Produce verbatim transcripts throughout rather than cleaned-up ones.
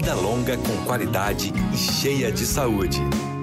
vida longa com qualidade e cheia de saúde.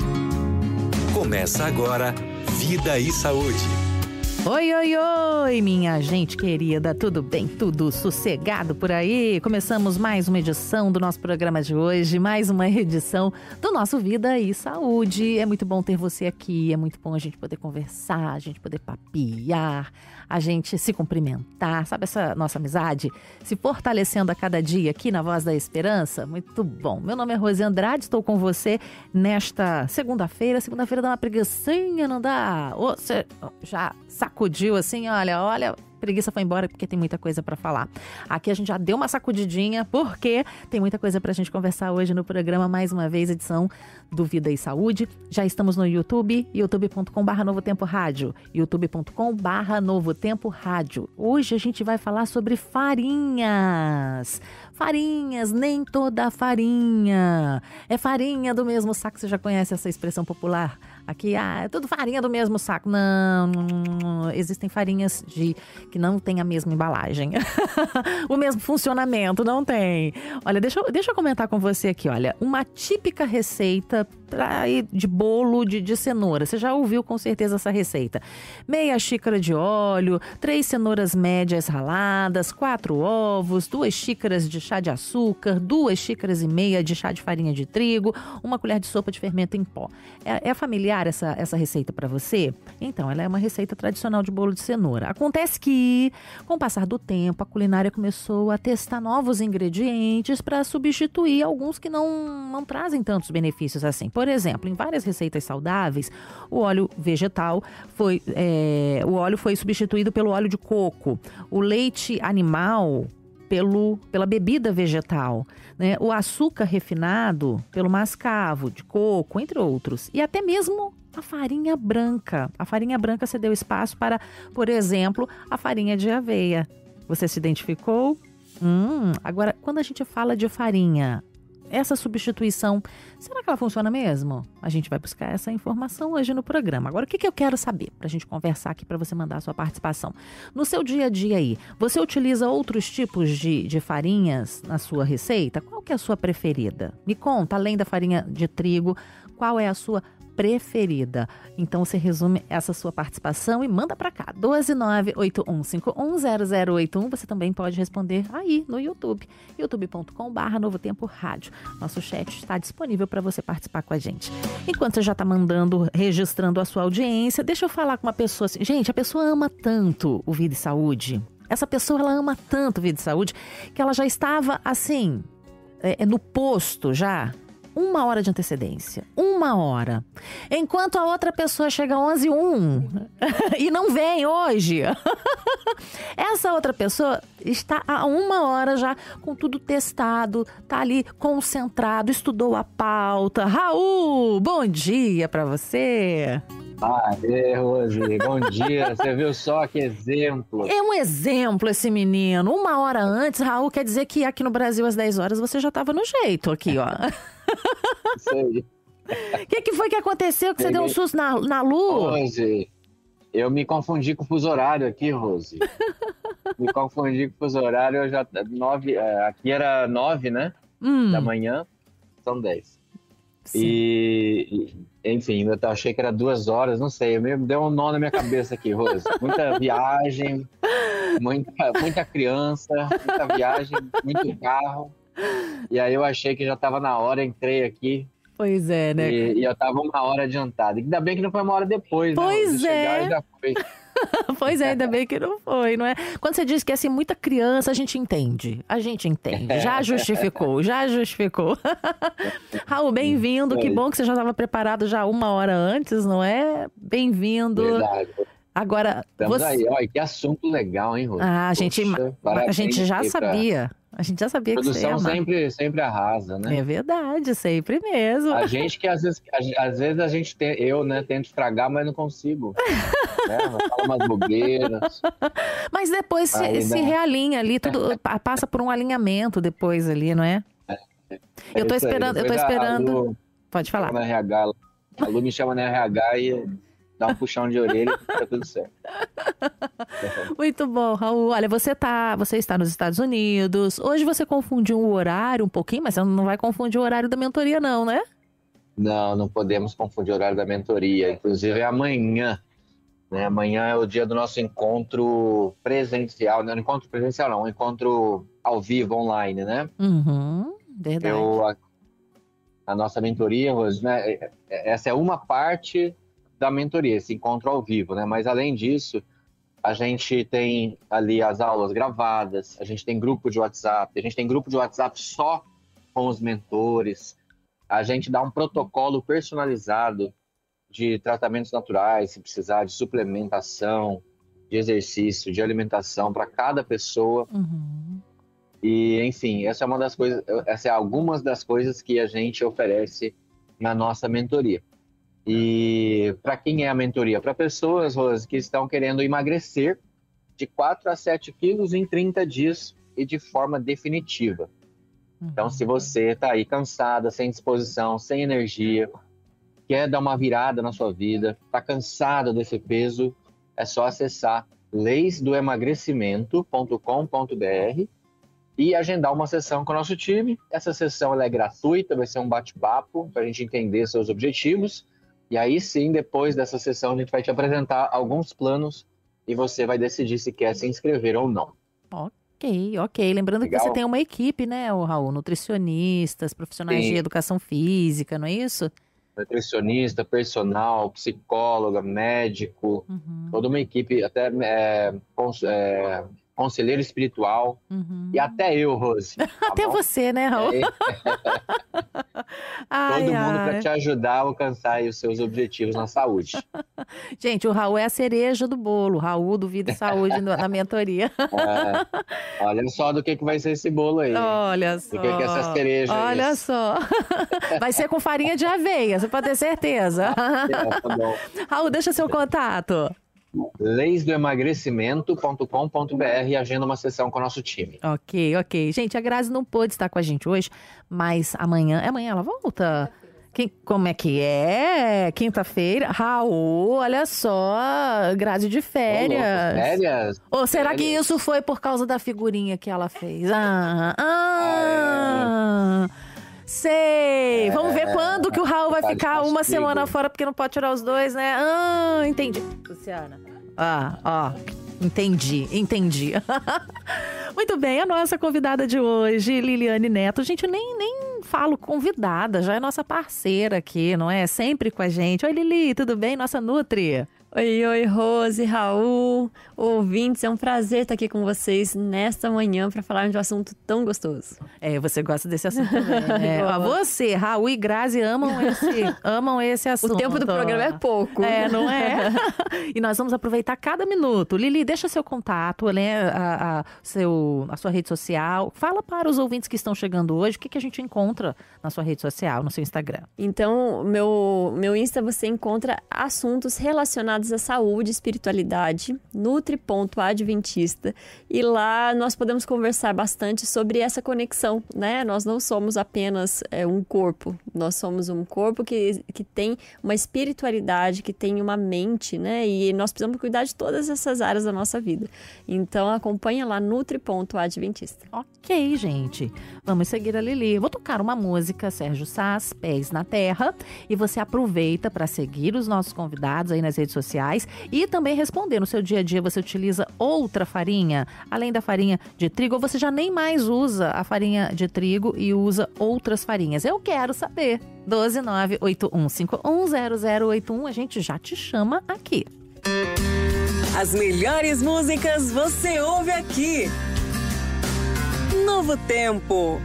Começa agora Vida e Saúde. Oi, oi, oi, minha gente querida, tudo bem? Tudo sossegado por aí? Começamos mais uma edição do nosso programa de hoje, mais uma edição do nosso Vida e Saúde. É muito bom ter você aqui, é muito bom a gente poder conversar, a gente poder papiar, a gente se cumprimentar, sabe essa nossa amizade se fortalecendo a cada dia aqui na Voz da Esperança? Muito bom. Meu nome é Rose Andrade, estou com você nesta segunda-feira. Segunda-feira dá uma preguicinha, não dá? Ou você já sacudiu assim, olha, olha, preguiça foi embora porque tem muita coisa para falar. Aqui a gente já deu uma sacudidinha porque tem muita coisa pra gente conversar hoje no programa, mais uma vez, edição do Vida e Saúde. Já estamos no YouTube, youtube ponto com barra Novo Tempo Rádio, youtube ponto com barra Novo Tempo Rádio. Hoje a gente vai falar sobre farinhas. Farinhas, nem toda farinha é farinha do mesmo saco. Você já conhece essa expressão popular? Aqui, ah, é tudo farinha do mesmo saco. Não, não, não. Existem farinhas de, que não têm a mesma embalagem. O mesmo funcionamento, não tem. Olha, deixa, eu- deixa eu comentar com você aqui, olha. Uma típica receita pra ir de bolo de, de cenoura. Você já ouviu com certeza essa receita. Meia xícara de óleo, três cenouras médias raladas, quatro ovos, duas xícaras de chá de açúcar, duas xícaras e meia de chá de farinha de trigo, uma colher de sopa de fermento em pó. É, é familiar essa, essa receita para você? Então, ela é uma receita tradicional de bolo de cenoura. Acontece que, com o passar do tempo, a culinária começou a testar novos ingredientes para substituir alguns que não, não trazem tantos benefícios assim. Por exemplo, em várias receitas saudáveis, o óleo vegetal foi, é, o óleo foi substituído pelo óleo de coco, o leite animal pelo, pela bebida vegetal, né? O açúcar refinado pelo mascavo de coco, entre outros. E até mesmo a farinha branca. A farinha branca cedeu espaço para, por exemplo, a farinha de aveia. Você se identificou? Hum, agora, quando a gente fala de farinha, essa substituição, será que ela funciona mesmo? A gente vai buscar essa informação hoje no programa. Agora, o que, que eu quero saber para a gente conversar aqui, para você mandar a sua participação? No seu dia a dia aí, você utiliza outros tipos de, de farinhas na sua receita? Qual que é a sua preferida? Me conta, além da farinha de trigo, qual é a sua preferida? Então você resume essa sua participação e manda para cá, doze nove oito um cinco um zero zero oito um. Você também pode responder aí no YouTube, youtube ponto com barra Novo Tempo Rádio. Nosso chat está disponível para você participar com a gente. Enquanto você já está mandando, registrando a sua audiência, deixa eu falar com uma pessoa assim. Gente, a pessoa ama tanto o Vida e Saúde. Essa pessoa, ela ama tanto o Vida e Saúde que ela já estava assim, é, no posto já. Uma hora de antecedência. Uma hora. Enquanto a outra pessoa chega às onze e um e não vem hoje. Essa outra pessoa está há uma hora já com tudo testado, tá ali concentrado, estudou a pauta. Raul, bom dia pra você. Aê, Rose, bom dia. Você viu só que exemplo? É um exemplo esse menino. Uma hora antes, Raul, quer dizer que aqui no Brasil às dez horas você já estava no jeito aqui, ó. Isso aí. O que, que foi que aconteceu que você deu um susto na, na lua? Rose, eu me confundi com o fuso horário aqui, Rose. Me confundi com o fuso horário. Eu já, nove, é, aqui era nove, né? Hum, Da manhã, são dez. sim. E, e, enfim, eu achei que era duas horas, não sei. Me deu um nó na minha cabeça aqui, Rose. Muita viagem, muita, muita criança, muita viagem, muito carro. E aí eu achei que já estava na hora, entrei aqui Pois é, né? e, e eu estava uma hora adiantada. Ainda bem que não foi uma hora depois, né? Pois De chegar, é. já foi. Pois é, ainda bem que não foi, não é? Quando você diz que é assim, muita criança, a gente entende. A gente entende. Já justificou, já justificou. Raul, bem-vindo. Que bom que você já estava preparado já uma hora antes, não é? Bem-vindo. Verdade. Agora, Estamos você... aí. Olha, que assunto legal, hein, Rô? Ah, a gente, Poxa, a parabéns gente já aí pra- sabia. A gente já sabia A que você ia produção amar. sempre, sempre arrasa, né? É verdade, sempre mesmo. A gente que às vezes, a- às vezes a gente tem, eu, né, tento estragar, mas não consigo. Né? Fala umas bobeiras. Mas depois se, Aí se dá. realinha ali, tudo pa- passa por um alinhamento depois ali, não é? Eu tô É isso aí. esperando, eu tô Depois a- a esperando. Lu Pode falar. chama na R H, a Lu me chama na R H e dá um puxão de orelha e fica tudo certo. Muito bom, Raul. Olha, você, tá, você está nos Estados Unidos. Hoje você confundiu o horário um pouquinho, mas você não vai confundir o horário da mentoria, não, né? Não, não podemos confundir o horário da mentoria. Inclusive é amanhã. Né? Amanhã é o dia do nosso encontro presencial. Não, encontro presencial não, um encontro ao vivo, online, né? Uhum, verdade. Eu, a, a nossa mentoria, Rose, né? Essa é uma parte da mentoria, esse encontro ao vivo, né? Mas além disso, a gente tem ali as aulas gravadas, a gente tem grupo de WhatsApp, a gente tem grupo de WhatsApp só com os mentores, a gente dá um protocolo personalizado de tratamentos naturais, se precisar de suplementação, de exercício, de alimentação para cada pessoa. Uhum. E, enfim, essa é uma das coisas, essa é algumas das coisas que a gente oferece na nossa mentoria. E para quem é a mentoria? Para pessoas, Rose, que estão querendo emagrecer de quatro a sete quilos em trinta dias e de forma definitiva. Uhum. Então, se você está aí cansada, sem disposição, sem energia, quer dar uma virada na sua vida, está cansada desse peso, é só acessar leis do emagrecimento ponto com ponto b r e agendar uma sessão com o nosso time. Essa sessão ela é gratuita, vai ser um bate-papo para a gente entender seus objetivos. E aí sim, depois dessa sessão, a gente vai te apresentar alguns planos e você vai decidir se quer se inscrever ou não. Ok, ok. Lembrando Legal. Que você tem uma equipe, né, Raul? Nutricionistas, profissionais sim. de educação física, não é isso? Nutricionista, personal, psicóloga, médico, uhum. toda uma equipe, até é, cons, é, conselheiro espiritual, uhum. e até eu, Rose. Tá até bom? Você, né, Raul? É. ai, todo mundo para te ajudar a alcançar aí os seus objetivos na saúde. Gente, o Raul é a cereja do bolo, Raul do Vida e Saúde na mentoria. É. Olha só do que, que vai ser esse bolo aí. Olha só. Do que, que é essa cereja. Olha isso. Só. Vai ser com farinha de aveia, você pode ter certeza. É, tá bom. Raul, deixa seu contato. leis do emagrecimento ponto com ponto b r e agenda uma sessão com o nosso time. Ok, ok. Gente, a Grazi não pôde estar com a gente hoje, mas amanhã, amanhã ela volta. Quem, como é que é? Quinta-feira? Raul, olha só, Grazi de férias. Ô, louco, férias? Ou será férias. que isso foi por causa da figurinha que ela fez? Ah, ah, ah é. Sei. É, Vamos ver quando que o Raul vai ficar uma semana fora, porque não pode tirar os dois, né? Ah, entendi. Luciana. Ah, ó. Entendi, entendi. Muito bem, a nossa convidada de hoje, Liliane Neto. Gente, eu nem, nem falo convidada, já é nossa parceira aqui, não é? Sempre com a gente. Oi, Lili, tudo bem? Nossa Nutri. Oi, oi, Rose, Raul, ouvintes, é um prazer estar aqui com vocês nesta manhã para falar de um assunto tão gostoso. É, você gosta desse assunto também, né? Ó, você, Raul e Grazi amam esse, amam esse assunto. O tempo do programa é pouco. É, não é? E nós vamos aproveitar cada minuto. Lili, deixa seu contato, né, a, a, seu, a sua rede social. Fala para os ouvintes que estão chegando hoje o que, que a gente encontra na sua rede social, no seu Instagram. Então, meu, meu Insta você encontra assuntos relacionados à saúde e espiritualidade, nutri ponto adventista, e lá nós podemos conversar bastante sobre essa conexão, né? Nós não somos apenas é, um corpo, nós somos um corpo que, que tem uma espiritualidade, que tem uma mente, né? E nós precisamos cuidar de todas essas áreas da nossa vida. Então acompanha lá nutri ponto adventista. Ok, gente. Vamos seguir a Lili. Vou tocar uma música, Sérgio Sás, Pés na Terra, e você aproveita para seguir os nossos convidados aí nas redes sociais e também responder. No seu dia a dia você utiliza outra farinha, além da farinha de trigo, ou você já nem mais usa a farinha de trigo e usa outras farinhas? Eu quero saber. doze nove oito um cinco um zero zero oito um, a gente já te chama aqui. As melhores músicas você ouve aqui. Novo Tempo.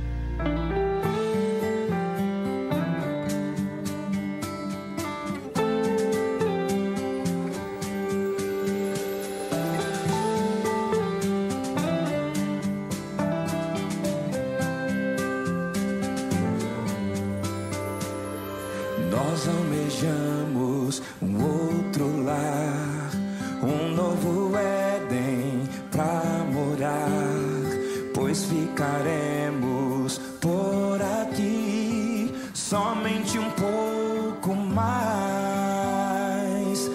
Nós almejamos um outro lar, um novo Éden pra morar, pois ficaremos por aqui somente um pouco mais.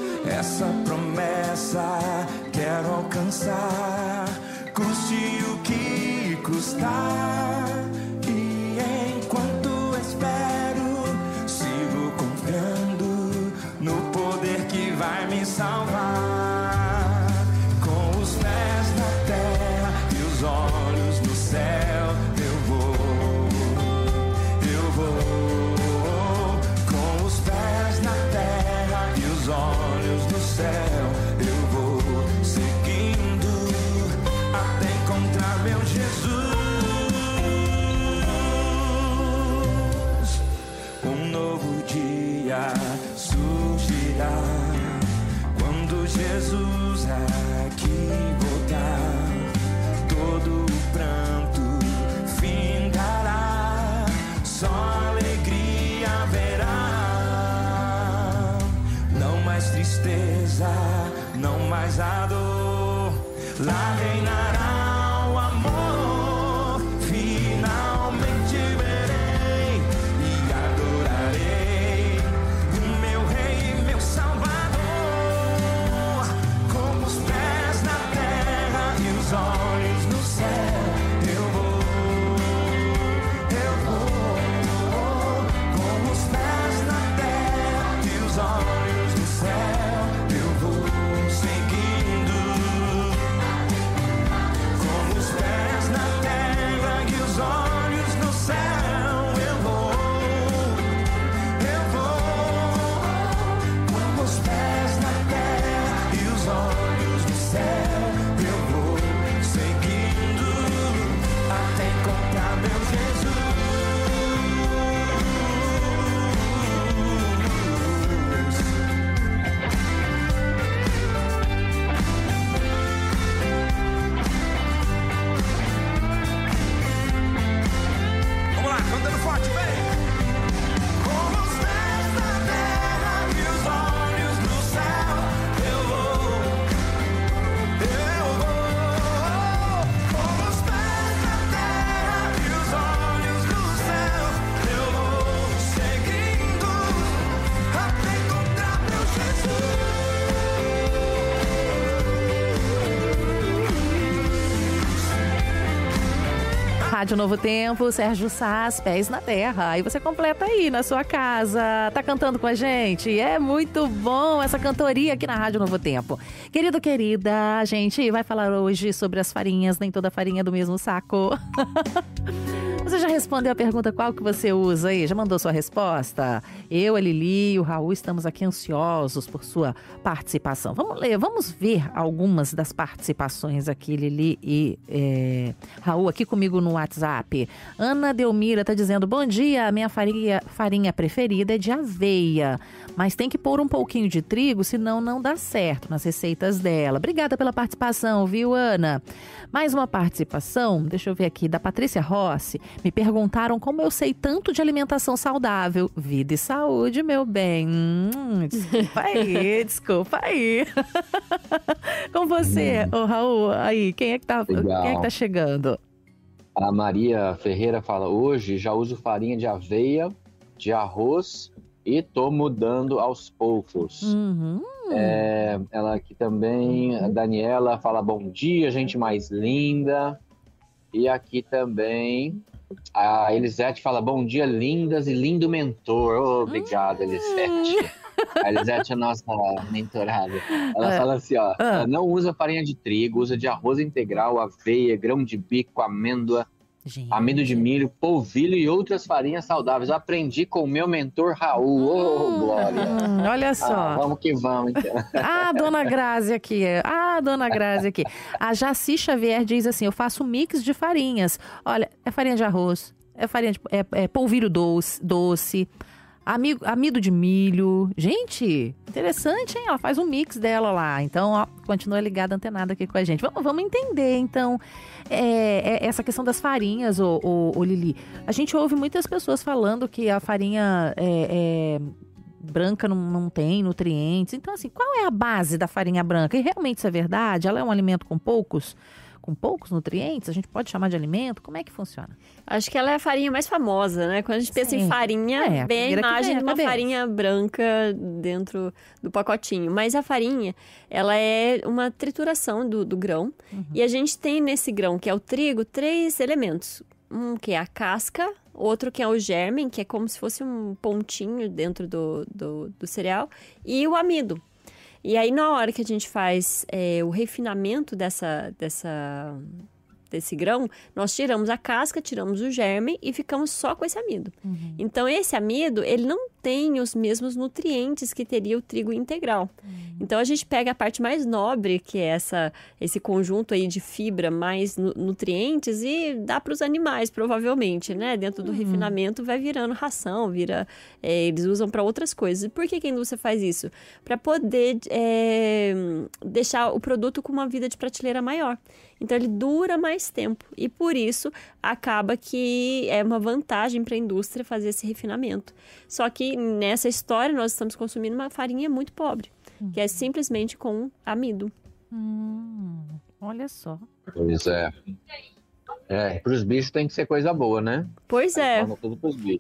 passar, custe o que custar. E enquanto espero, sigo confiando no poder que vai me salvar. Com os pés na terra e os olhos no céu, eu vou, eu vou. Com os pés na terra e os olhos no céu, eu vou seguindo até encontrar meu Jesus. Um novo dia surgirá quando Jesus aqui voltar. Todo o pranto findará, só alegria haverá. Não mais tristeza, não mais a dor, lá reinará o amor. Finalmente verei e adorarei o meu Rei e meu Salvador. Com os pés na terra e os olhos no céu, eu vou, eu vou. Com os pés na terra e os olhos no céu, eu vou seguindo. Com os pés na terra e os olhos no céu, eu vou, eu vou. Com os pés na terra e os olhos no céu, eu vou seguindo até encontrar meu Jesus. Vamos lá, cantando forte, vem! Com os pés na terra e os olhos no céu, eu vou, eu vou. Com os pés na terra e os olhos no céu, eu vou seguindo até encontrar meu Jesus. Rádio Novo Tempo, Sérgio Sás, Pés na Terra. Aí você completa aí na sua casa. Tá cantando com a gente? É muito bom essa cantoria aqui na Rádio Novo Tempo. Querido, querida, a gente vai falar hoje sobre as farinhas. Nem toda farinha é do mesmo saco. Você já respondeu a pergunta qual que você usa aí? Já mandou sua resposta? Eu, a Lili e o Raul estamos aqui ansiosos por sua participação. Vamos ler, vamos ver algumas das participações aqui, Lili e é, Raul, aqui comigo no WhatsApp. Ana Delmira está dizendo, bom dia, a minha farinha, farinha preferida é de aveia, mas tem que pôr um pouquinho de trigo, senão não dá certo nas receitas dela. Obrigada pela participação, viu, Ana? Mais uma participação, deixa eu ver aqui, da Patrícia Rossi. Me perguntaram como eu sei tanto de alimentação saudável. Vida e saúde, meu bem. Hum, desculpa aí, desculpa aí. Com você, ô Raul, aí, quem é que tá, quem é que tá chegando? A Maria Ferreira fala, hoje já uso farinha de aveia, de arroz e tô mudando aos poucos. Uhum. É, ela aqui também, a Daniela fala, bom dia, gente mais linda. E aqui também a Elisete fala, bom dia, lindas e lindo mentor. Oh, obrigado, Elisete. A Elisete é a nossa mentorada. Ela É. fala assim, ó, Ah. ela não usa farinha de trigo, usa de arroz integral, aveia, grão de bico, amêndoa, Gente. amido de milho, polvilho e outras farinhas saudáveis. Eu aprendi com o meu mentor Raul. Ô, Glória! Hum, olha só. Ah, vamos que vamos, então. Ah, dona Grazi aqui. Ah, dona Grazi aqui. A Jaci Xavier diz assim, eu faço mix de farinhas. Olha, é farinha de arroz, é farinha de é, é polvilho doce, doce amigo, amido de milho. Gente, interessante, hein? Ela faz um mix dela lá. Então, ó, continua ligada, antenada aqui com a gente. Vamos, vamos entender, então, é, é, essa questão das farinhas, ô, ô, ô Lili. A gente ouve muitas pessoas falando que a farinha é... é branca não, não tem nutrientes. Então, assim, qual é a base da farinha branca? E realmente isso é verdade? Ela é um alimento com poucos, com poucos nutrientes? A gente pode chamar de alimento? Como é que funciona? Acho que ela é a farinha mais famosa, né? Quando a gente pensa Sim. em farinha, É, a vem a primeira que imagem vem à de uma cabeça. farinha branca dentro do pacotinho. Mas a farinha, ela é uma trituração do, do grão. Uhum. E a gente tem nesse grão, que é o trigo, três elementos. Um que é a casca, outro que é o germen, que é como se fosse um pontinho dentro do, do, do cereal, e o amido. E aí, na hora que a gente faz é, o refinamento dessa, dessa, desse grão, nós tiramos a casca, tiramos o germe e ficamos só com esse amido. Uhum. Então, esse amido, ele não tem os mesmos nutrientes que teria o trigo integral. Uhum. Então, a gente pega a parte mais nobre, que é essa, esse conjunto aí de fibra mais nu- nutrientes, e dá para os animais, provavelmente, né? Dentro do Uhum. refinamento, vai virando ração, vira, é, eles usam para outras coisas. E por que, que a indústria faz isso? Para poder é, deixar o produto com uma vida de prateleira maior. Então, ele dura mais tempo. E, por isso, acaba que é uma vantagem para a indústria fazer esse refinamento. Só que, nessa história, nós estamos consumindo uma farinha muito pobre, que é simplesmente com amido. Hum, olha só. Pois é. É, pros bichos tem que ser coisa boa, né? Pois Aí é. forma tudo pros bichos.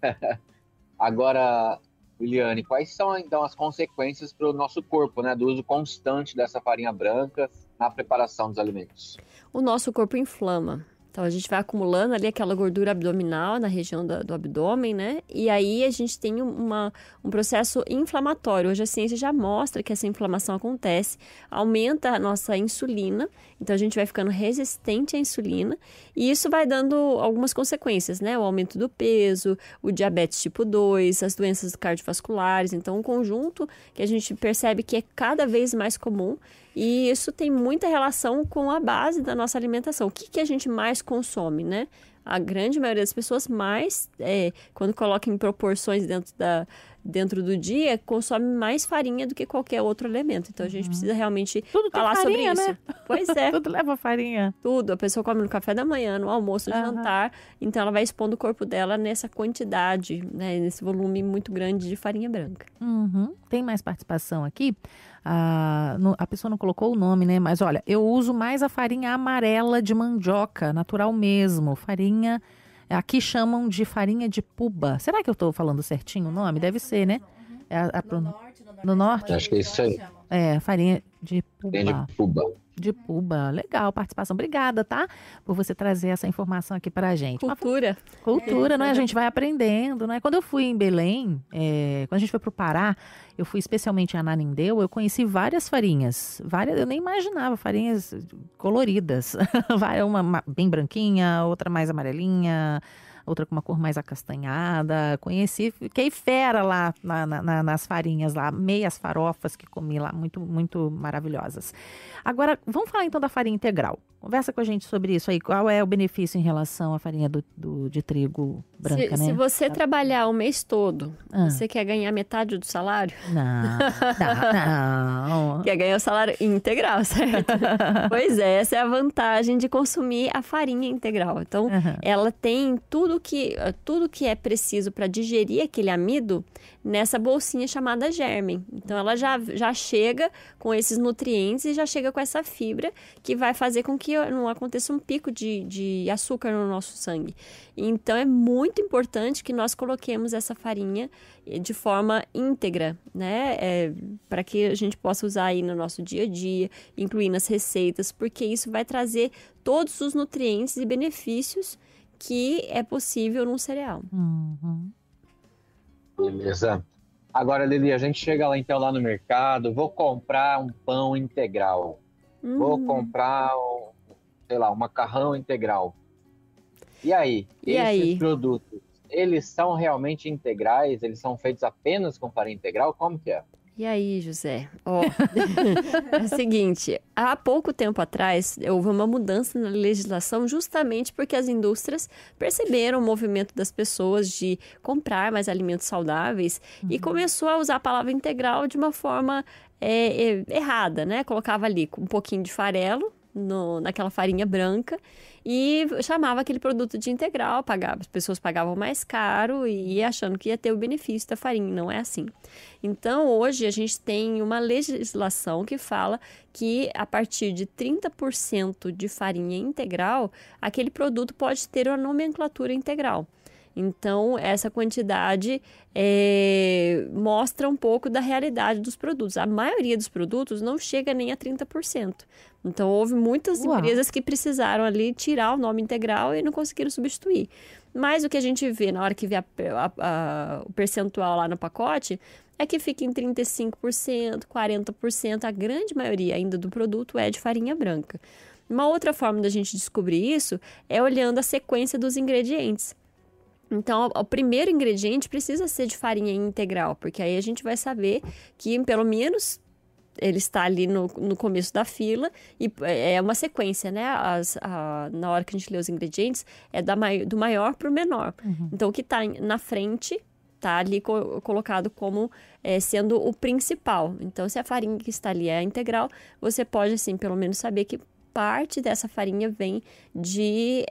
Agora, Liliane, quais são então as consequências para o nosso corpo, né, do uso constante dessa farinha branca na preparação dos alimentos? O nosso corpo inflama. Então, a gente vai acumulando ali aquela gordura abdominal na região da- do abdômen, né? E aí, a gente tem uma, um processo inflamatório. Hoje, a ciência já mostra que essa inflamação acontece, aumenta a nossa insulina, então a gente vai ficando resistente à insulina, e isso vai dando algumas consequências, né? O aumento do peso, o diabetes tipo dois, as doenças cardiovasculares. Então, um conjunto que a gente percebe que é cada vez mais comum. E isso tem muita relação com a base da nossa alimentação. O que, que a gente mais consome, né? A grande maioria das pessoas mais, é, quando coloca em proporções dentro, da, dentro do dia, consome mais farinha do que qualquer outro elemento. Então, a gente precisa realmente Tudo tem falar farinha, sobre né? isso. Pois é, Tudo leva farinha. tudo. A pessoa come no café da manhã, no almoço, no Aham. jantar. Então, ela vai expondo o corpo dela nessa quantidade, né? Nesse volume muito grande de farinha branca. Uhum. Tem mais participação aqui. Ah, no- a pessoa não colocou o nome, né? Mas olha, eu uso mais a farinha amarela de mandioca, natural mesmo. Farinha, aqui chamam de farinha de puba. Será que eu estou falando certinho o nome? Deve ser, né? É a- a pron- no norte? Acho que é isso aí. É, farinha de puba. Tem de puba. De puba. Legal, participação. Obrigada, tá? Por você trazer essa informação aqui pra gente. Uma Cultura. cultura, não é? A gente vai aprendendo, não é? Quando eu fui em Belém, é, quando a gente foi pro Pará, eu fui especialmente em Ananindeu, eu conheci várias farinhas. Várias, eu nem imaginava, farinhas coloridas. Vai uma ma- bem branquinha, outra mais amarelinha, outra com uma cor mais acastanhada. Conheci, fiquei fera lá na- na- na- nas farinhas lá, meias farofas que comi lá, muito, muito maravilhosas. Agora, vamos falar então da farinha integral. Conversa com a gente sobre isso aí. Qual é o benefício em relação à farinha do, do- de trigo branca, se, né? se você trabalhar o mês todo, Ah. você quer ganhar metade do salário? Não, não, não. Quer ganhar o salário integral, certo? Pois é, essa é a vantagem de consumir a farinha integral. Então, Aham. ela tem tudo que, tudo que é preciso para digerir aquele amido nessa bolsinha chamada germen. Então, ela já, já chega com esses nutrientes e já chega com essa fibra que vai fazer com que não aconteça um pico de, de açúcar no nosso sangue. Então, é muito importante que nós coloquemos essa farinha de forma íntegra, né? É, para que a gente possa usar aí no nosso dia a dia, incluir nas receitas, porque isso vai trazer todos os nutrientes e benefícios que é possível num cereal. Uhum. Beleza. Agora, Lili, a gente chega lá então lá no mercado, vou comprar um pão integral, vou Hum. comprar, um, sei lá, um macarrão integral. E aí, E esses aí? produtos, eles são realmente integrais? Eles são feitos apenas com farinha integral? Como que é? E aí, José? Ó, é o seguinte, há pouco tempo atrás houve uma mudança na legislação justamente porque as indústrias perceberam o movimento das pessoas de comprar mais alimentos saudáveis e começou a usar a palavra integral de uma forma é, é, errada, né? Colocava ali um pouquinho de farelo no, naquela farinha branca e chamava aquele produto de integral, pagava, as pessoas pagavam mais caro e ia achando que ia ter o benefício da farinha, não é assim. Então, hoje a gente tem uma legislação que fala que a partir de trinta por cento de farinha integral, aquele produto pode ter uma nomenclatura integral. Então, essa quantidade é, mostra um pouco da realidade dos produtos. A maioria dos produtos não chega nem a trinta por cento. Então, houve muitas Uau. empresas que precisaram ali tirar o nome integral e não conseguiram substituir. Mas o que a gente vê na hora que vê a, a, a, o percentual lá no pacote é que fica em trinta e cinco por cento, quarenta por cento. A grande maioria ainda do produto é de farinha branca. Uma outra forma da gente descobrir isso é olhando a sequência dos ingredientes. Então, o primeiro ingrediente precisa ser de farinha integral, porque aí a gente vai saber que, pelo menos, ele está ali no, no começo da fila e é uma sequência, né? As, a, na hora que a gente lê os ingredientes, é da, do maior para o menor. Uhum. Então, o que está na frente está ali co- colocado como é, sendo o principal. Então, se a farinha que está ali é a integral, você pode, assim, pelo menos saber que parte dessa farinha vem de,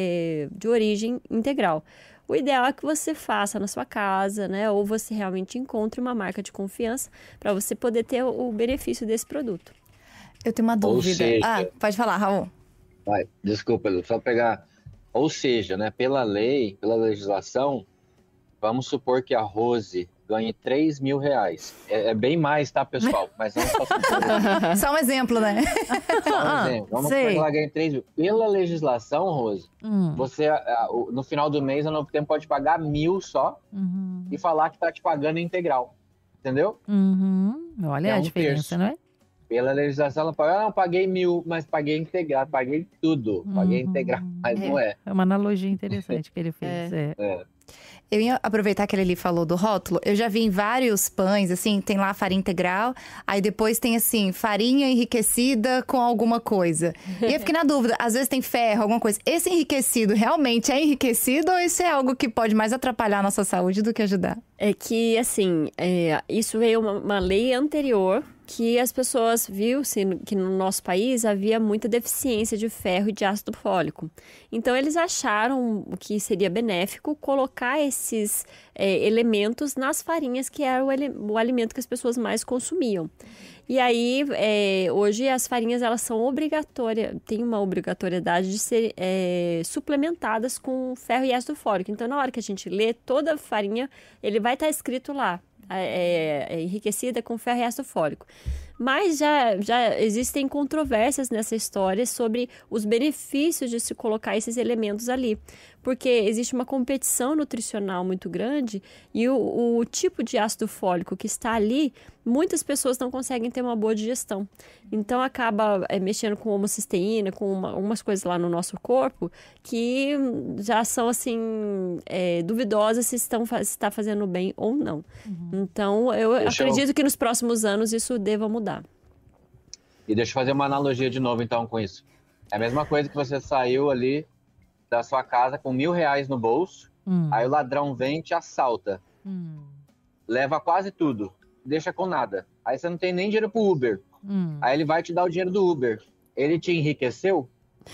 é, de origem integral. O ideal é que você faça na sua casa, né? Ou você realmente encontre uma marca de confiança para você poder ter o benefício desse produto. Eu tenho uma dúvida. seja- Ah, pode falar, Raul. Vai, desculpa, Lu, só pegar. Ou seja, né, pela lei, pela legislação, vamos supor que a Rose ganhe três mil reais. É, é bem mais, tá, pessoal? Mas vamos só supor. Só um exemplo, né? Só um Ah, exemplo. Vamos sei. supor que ela ganhe três mil. Pela legislação, Rose, Hum, você, a- o- no final do mês, a Novo Tempo pode pagar mil só uhum, e falar que tá te pagando integral. Entendeu? uhum. Olha É a um diferença, terço. não é? Pela legislação, ela fala, ah, não, paguei mil, mas paguei integral, paguei tudo, paguei Uhum. integral, mas não é. É uma analogia interessante que ele fez. É. É. Eu ia aproveitar que ele ali falou do rótulo. Eu já vi em vários pães, assim, tem lá farinha integral, aí depois tem, assim, farinha enriquecida com alguma coisa. E eu fiquei na dúvida, às vezes tem ferro, alguma coisa. Esse enriquecido realmente é enriquecido ou isso é algo que pode mais atrapalhar a nossa saúde do que ajudar? É que, assim, é, isso veio uma, uma lei anterior que as pessoas viu-se que no nosso país havia muita deficiência de ferro e de ácido fólico. Então, eles acharam que seria benéfico colocar esses é, elementos nas farinhas, que era o, ele- o alimento que as pessoas mais consumiam. E aí, é, hoje as farinhas, elas são obrigatórias, tem uma obrigatoriedade de ser é, suplementadas com ferro e ácido fólico. Então, na hora que a gente lê, toda a farinha, ele vai estar escrito lá, é, é enriquecida com ferro e ácido fólico. Mas já, já existem controvérsias nessa história sobre os benefícios de se colocar esses elementos ali. Porque existe uma competição nutricional muito grande e o, o tipo de ácido fólico que está ali, muitas pessoas não conseguem ter uma boa digestão. Então, acaba é, mexendo com homocisteína, com uma, umas coisas lá no nosso corpo que já são, assim, é, duvidosas se estão, se está fazendo bem ou não. Então, eu Deixa eu- acredito que nos próximos anos isso deva mudar. E deixa eu fazer uma analogia de novo, então, com isso. É a mesma coisa que você saiu ali da sua casa com mil reais no bolso, Hum, aí o ladrão vem e te assalta, hum, leva quase tudo, deixa com nada. Aí você não tem nem dinheiro pro Uber. hum. Aí ele vai te dar o dinheiro do Uber. Ele te enriqueceu?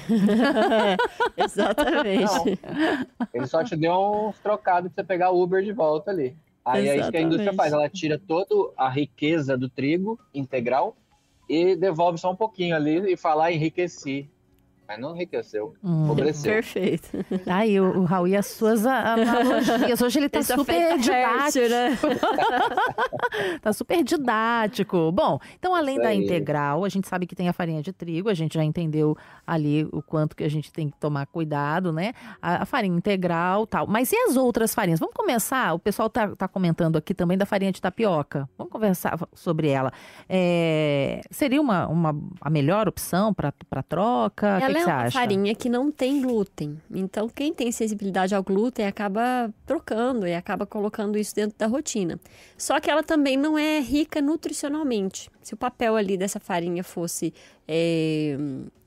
Exatamente. Ele só te deu uns trocados pra você pegar o Uber de volta ali. Aí é isso que a indústria Exatamente. faz. Ela tira toda a riqueza do trigo integral e devolve só um pouquinho ali e fala, ah, enriqueci. Mas não enriqueceu, Hum. empobreceu. Perfeito. Aí, o, o Raul e as suas a- analogias. Hoje ele tá Essa super feita didático. fértil, né? Tá super didático. Bom, então além Isso da aí. integral, a gente sabe que tem a farinha de trigo, a gente já entendeu ali o quanto que a gente tem que tomar cuidado, né? A, a farinha integral, tal. Mas e as outras farinhas? Vamos começar? O pessoal tá, tá comentando aqui também da farinha de tapioca. Vamos conversar sobre ela. É, seria uma, uma, a melhor opção para troca? O que, Ela que é você uma acha? farinha que não tem glúten. Então, quem tem sensibilidade ao glúten acaba trocando e acaba colocando isso dentro da rotina. Só que ela também não é rica nutricionalmente. Se o papel ali dessa farinha fosse é,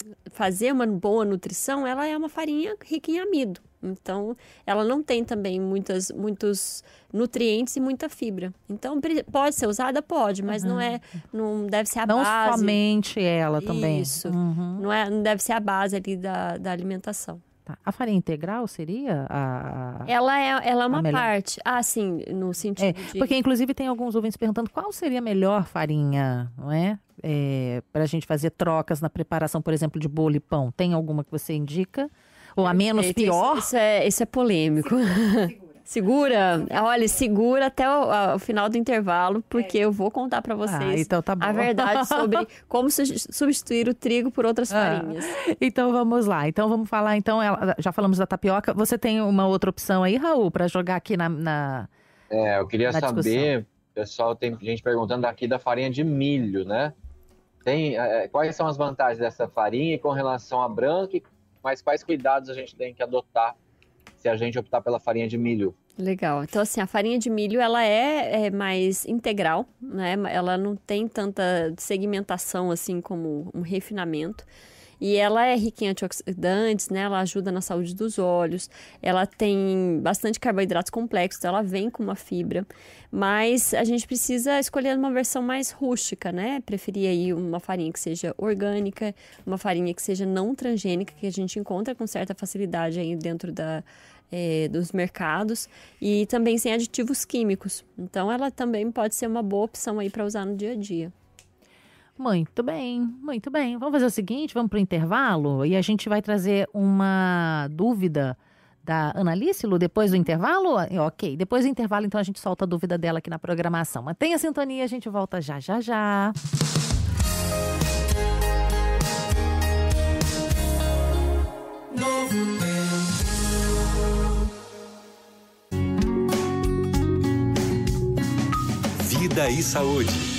fazer uma boa nutrição, ela é uma farinha rica em amido. Então, ela não tem também muitas, muitos nutrientes e muita fibra. Então, pre- pode ser usada? Pode, mas não é, não deve ser a Não base. somente ela também. Isso. Uhum. Não, é, não deve ser a base ali da, da alimentação. Tá. A farinha integral seria a... a- Ela é, ela é uma melhor. parte. Ah, sim, no É, sentido de... porque inclusive tem alguns ouvintes perguntando qual seria a melhor farinha, não é? É para a gente fazer trocas na preparação, por exemplo, de bolo e pão. Tem alguma que você indica? Ou a menos Eita, pior? Isso, isso é, isso é polêmico. Segura. Olha, segura até o, a- o final do intervalo, porque eu vou contar para vocês Ah, então tá bom. a verdade sobre como su- substituir o trigo por outras Ah. farinhas. Então vamos lá. Então vamos falar. Então ela- já falamos da tapioca. Você tem uma outra opção aí, Raul, para jogar aqui na, na... É, eu queria Na saber, pessoal, tem gente perguntando aqui da farinha de milho, né? Tem, é, quais são as vantagens dessa farinha com relação à branca, mas quais cuidados a gente tem que adotar se a gente optar pela farinha de milho? Legal. Então, assim, a farinha de milho, ela é, é mais integral, né? Ela não tem tanta segmentação, assim, como um refinamento. E ela é rica em antioxidantes, né? Ela ajuda na saúde dos olhos. Ela tem bastante carboidratos complexos, então ela vem com uma fibra. Mas a gente precisa escolher uma versão mais rústica, né? Preferir aí uma farinha que seja orgânica, uma farinha que seja não transgênica, que a gente encontra com certa facilidade aí dentro da, eh, dos mercados. E também sem aditivos químicos. Então, ela também pode ser uma boa opção aí para usar no dia a dia. Muito bem, muito bem. Vamos fazer o seguinte, vamos para o intervalo e a gente vai trazer uma dúvida da Analice, Lu, depois do intervalo? Ok, depois do intervalo, então a gente solta a dúvida dela aqui na programação. Mantenha a sintonia, a gente volta já, já, já. Vida e Saúde.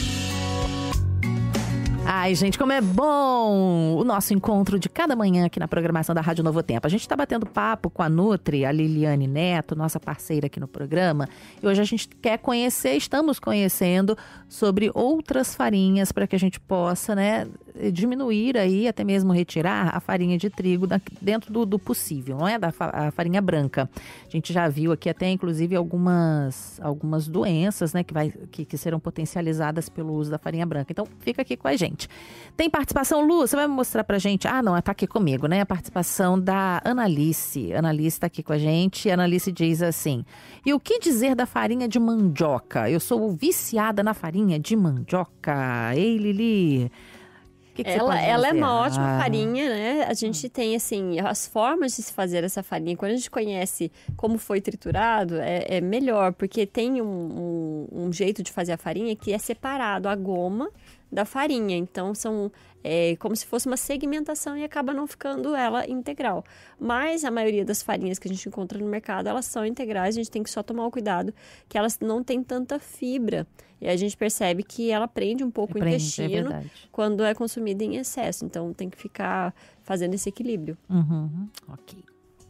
Ai, gente, como é bom o nosso encontro de cada manhã aqui na programação da Rádio Novo Tempo. A gente está batendo papo com a Nutri, a Liliane Neto, nossa parceira aqui no programa. E hoje a gente quer conhecer, estamos conhecendo sobre outras farinhas para que a gente possa, né, diminuir aí, até mesmo retirar a farinha de trigo da- dentro do, do possível, não é? Da fa- a farinha branca. A gente já viu aqui até, inclusive, algumas, algumas doenças, né, que, vai, que, que serão potencializadas pelo uso da farinha branca. Então, fica aqui com a gente. Tem participação, Lu? Você vai mostrar pra gente? Ah, não, tá aqui comigo, né? A participação da Analice. A Analice tá aqui com a gente. A Analice diz assim: e o que dizer da farinha de mandioca? Eu sou viciada na farinha de mandioca. Ei, Lili. Que que você Ela, pode ela é dizer? uma ótima Ah, farinha, né? A gente tem, assim, as formas de se fazer essa farinha. Quando a gente conhece como foi triturado, é, é melhor, porque tem um, um, um jeito de fazer a farinha que é separado a goma da farinha. Então, são é, como se fosse uma segmentação e acaba não ficando ela integral. Mas a maioria das farinhas que a gente encontra no mercado, elas são integrais. A gente tem que só tomar o cuidado que elas não têm tanta fibra. E a gente percebe que ela prende um pouco prende, o é intestino verdade. quando é consumida em excesso. Então, tem que ficar fazendo esse equilíbrio. Uhum, ok.